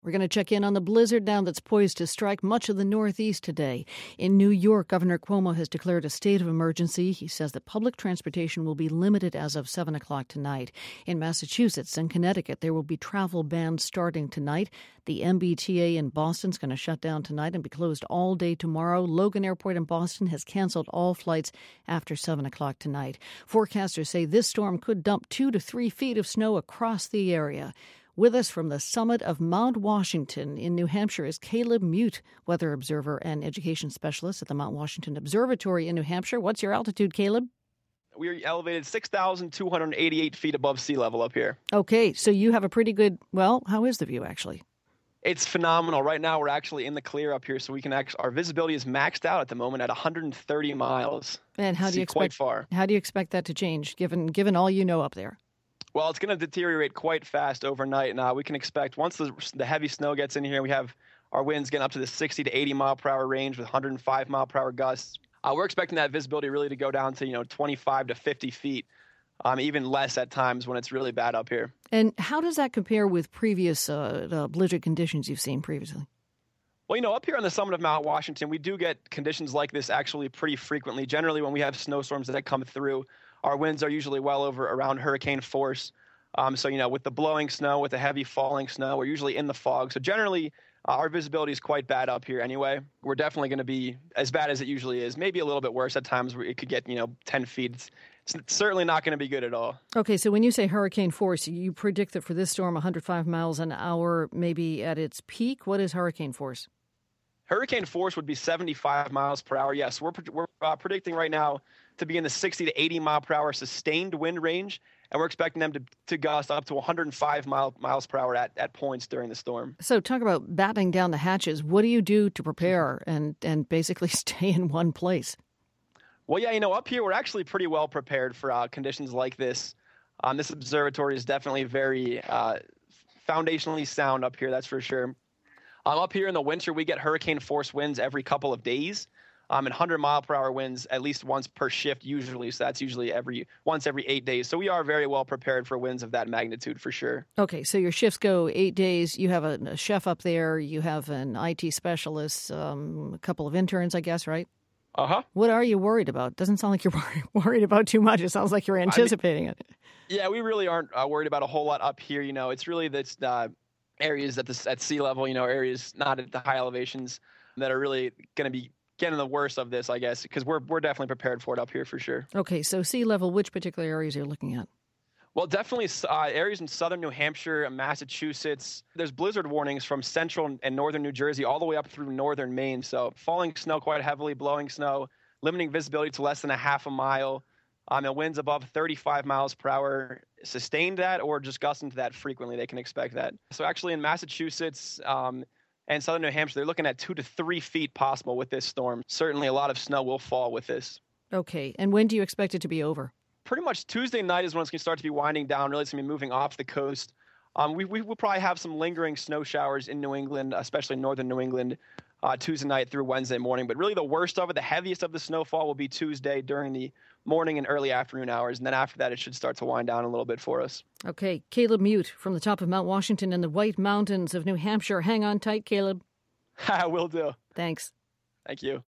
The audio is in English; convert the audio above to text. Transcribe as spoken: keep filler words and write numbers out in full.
We're going to check in on the blizzard now that's poised to strike much of the Northeast today. In New York, Governor Cuomo has declared a state of emergency. He says that public transportation will be limited as of seven o'clock tonight. In Massachusetts and Connecticut, there will be travel bans starting tonight. The M B T A in Boston is going to shut down tonight and be closed all day tomorrow. Logan Airport in Boston has canceled all flights after seven o'clock tonight. Forecasters say this storm could dump two to three feet of snow across the area. With us from the summit of Mount Washington in New Hampshire is Caleb Mute, weather observer and education specialist at the Mount Washington Observatory in New Hampshire. What's your altitude, Caleb? We are elevated six thousand two hundred eighty-eight feet above sea level up here. Okay, so you have a pretty good, well, how is the view actually? It's phenomenal. Right now we're actually in the clear up here, so we can actually, our visibility is maxed out at the moment at one hundred thirty miles. And how do you expect, quite far. How do you expect that to change, given given all you know up there? Well, it's going to deteriorate quite fast overnight. Now we can expect once the, the heavy snow gets in here, we have our winds getting up to the sixty to eighty mile per hour range with one hundred five mile per hour gusts. Uh, we're expecting that visibility really to go down to, you know, twenty-five to fifty feet, um, even less at times when it's really bad up here. And how does that compare with previous uh, uh, blizzard conditions you've seen previously? Well, you know, up here on the summit of Mount Washington, we do get conditions like this actually pretty frequently. Generally, when we have snowstorms that come through, our winds are usually well over around hurricane force. Um, so, you know, with the blowing snow, with the heavy falling snow, we're usually in the fog. So generally, uh, our visibility is quite bad up here anyway. We're definitely going to be as bad as it usually is, maybe a little bit worse at times where it could get, you know, ten feet. It's, it's certainly not going to be good at all. Okay, so when you say hurricane force, you predict that for this storm, one hundred five miles an hour, maybe at its peak. What is hurricane force? Hurricane force would be seventy-five miles per hour. Yes, we're, we're uh, predicting right now to be in the sixty to eighty mile per hour sustained wind range. And we're expecting them to, to gust up to one hundred five mile, miles per hour at, at points during the storm. So talk about battening down the hatches. What do you do to prepare and, and basically stay in one place? Well, yeah, you know, up here we're actually pretty well prepared for uh, conditions like this. Um, this observatory is definitely very uh, foundationally sound up here, that's for sure. Um, up here in the winter, we get hurricane force winds every couple of days. Um, and one hundred mile per hour winds at least once per shift usually. So that's usually every once every eight days. So we are very well prepared for winds of that magnitude for sure. Okay, so your shifts go eight days. You have a, a chef up there. You have an I T specialist, um, a couple of interns, I guess, right? Uh-huh. What are you worried about? Doesn't sound like you're worried, worried about too much. It sounds like you're anticipating I mean, it. Yeah, we really aren't uh, worried about a whole lot up here. You know, it's really that's uh, areas at, the, at sea level, you know, areas not at the high elevations that are really going to be getting the worst of this, I guess, because we're we're definitely prepared for it up here for sure. Okay, so sea level, which particular areas are you looking at? Well, definitely uh, areas in southern New Hampshire, Massachusetts. There's blizzard warnings from central and northern New Jersey all the way up through northern Maine. So falling snow quite heavily, blowing snow, limiting visibility to less than a half a mile. Um, and winds above thirty-five miles per hour sustained that or just gusting to that frequently. They can expect that. So actually in Massachusetts, um, and southern New Hampshire, they're looking at two to three feet possible with this storm. Certainly a lot of snow will fall with this. Okay. And when do you expect it to be over? Pretty much Tuesday night is when it's going to start to be winding down. Really, it's going to be moving off the coast. Um, we, we will probably have some lingering snow showers in New England, especially northern New England, uh, Tuesday night through Wednesday morning. But really the worst of it, the heaviest of the snowfall will be Tuesday during the morning and early afternoon hours. And then after that, it should start to wind down a little bit for us. Okay. Caleb Mute from the top of Mount Washington in the White Mountains of New Hampshire. Hang on tight, Caleb. Will do. Thanks. Thank you.